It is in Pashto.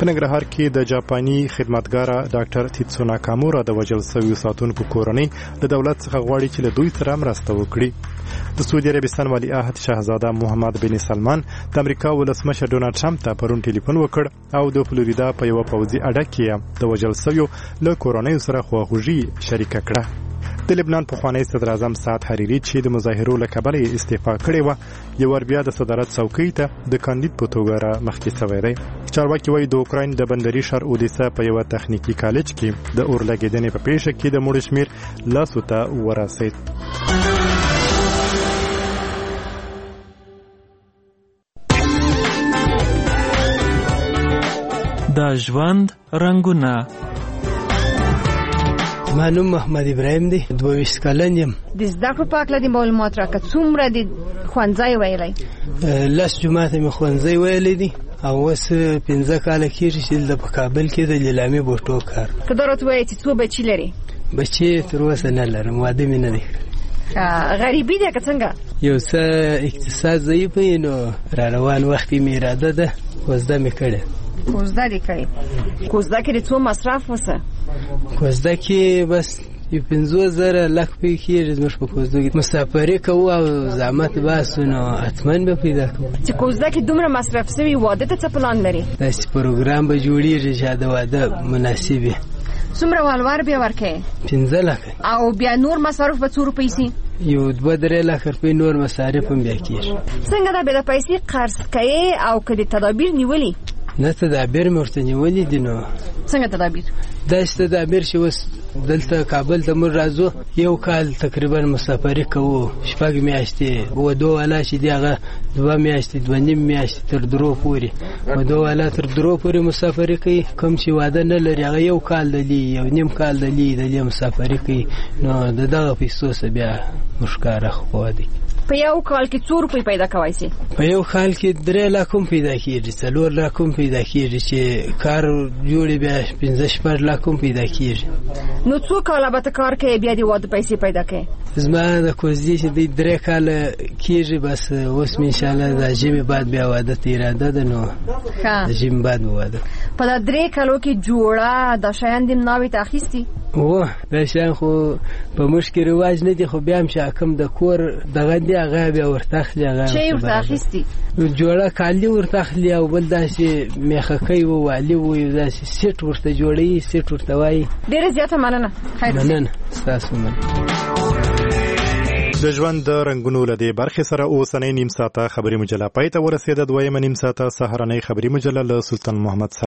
په ننګرهار کې د جاپاني خدمتګاره ډاکټر تیتسو ناکامورا د وژل شویو ساتونکو کورنۍ د دولت څخه غواړي چې له دوی سره مرسته وکړي. د سعودي عربستان ولی عهد شاهزاده محمد بن سلمان د امریکا ولسمشر ډونالډ ټرمپ ته پرون ټلیفون وکړ او د فلوریدا په یو پوځي اډه کې د وژل شویو له کورنۍ سره خواخوږي شریکه کړه. د لبنان پخوانی صدر اعظم سعد حریري چې د مظاهرو له کبله استعفا کړې وه یو ور بیا د صدارت څوکۍ ته د کاندید په توګه مخکې شوی دی. چارواکي وایي د اوکراین د بندري ښار اودیسا په یوه تخنیکي کالج کې د اور لګېدنې په پیښه کې د مړو شمېر لسو ته ورسېد. د ژوند رنګونه. ما نوم محمد ابراهیم دی، 22 کلن یم. د زده کړو په اړه د معلومات راکړه. څومره د ښوونځی ویلی؟ 10 جماعت مې ښوونځی ویلی دی او اوس 15 کاله کېږي چې د په کابل کې د لیلامي بوټو کار. که دا راته ووایې چې څو بچي لري؟ بچي تر اوسه نه لرم، واده مې نه دی. غریبي ده که څنګه؟ یو څه اقتصاد ضعیف وي نو را روان وخت مې اراده ده کوزده مې کړې. کوزده دې کړې؟ کوزده کې د څو مصرف وسه؟ کوزده کې بس 50,000 لک پې کېږي. زموږ په کوزده کې مسافري کوو او زحمت باسو نو حتما به پیدا کوو. چې کوزده کې دومره مصرف شوي واده ته څه پلان لري؟ داسې پروګرام به جوړېږي چې د واده مناسب وي. څومره والوار بیا ورکوې؟ 15 لکه. او بیا نور مصارف به څو روپۍ سي؟ یو 2-3 لک روپۍ نور مصارف هم بیا کېږي. څنګه دا بیا د پیسې قرض کوې او که د تدابیر نیولي؟ نه تدابیر مې ورته نیولي دي. نو څنګه تدابیر؟ داسې تدابیر چې اوس دلته کابل ته موږ راځو، یو کال تقریبا مسافري کوو، 6 میاشتې ودو والا چې دی هغه 2 میاشتې 2.5 میاشتې تر 3 پورې ودو والا تر 3 پورې مسافري کوي. کوم چې واده نه لري هغه یو کال دلی یو نیم کال دلی مسافري کوي. نو دغه پیسو سره بیا مشکاره خو دی. په یو کال کې څو روپۍ پیدا کوای شي؟ په یو کال کې 3 لک هم پیدا کېږي، 4 لک هم پیدا کېږي چې کار جوړي بیا 15-16 لک هم پیدا کېږي. نو څو کاله به ته کار کوې بیا د واده پیسې پیدا کوې؟ زما د کوزدې چې 3 کاله کېږي بس اوس مې انشاءالله د ژمي بعد بیا واده ته اراده ده. نو د ژمي بعد به واده. په دا 3 کالو کې جوړه دا شیان دې ناوې ته اخیستي؟ دا شیان خو په موږ کې رواج نه دي، خو بیا هم چې حکم د کور دغه دی هغه بیا ورته اخلي. هغه چې ورته اخیستي جوړه کالي ورته اخلي او بل داسې میخکۍ و والي و داسې سیټ ورته جوړوي، سیټ ورته وایي. ډېره زیاته مننه. مننه ستاسو مننه. د ژوند د رنګونو له دې برخې سره اوسنۍ نیم ساعته خبري مجله پای ته ورسېده. دویمه نیم ساعته سهارنۍ خبري مجله له سلطان محمد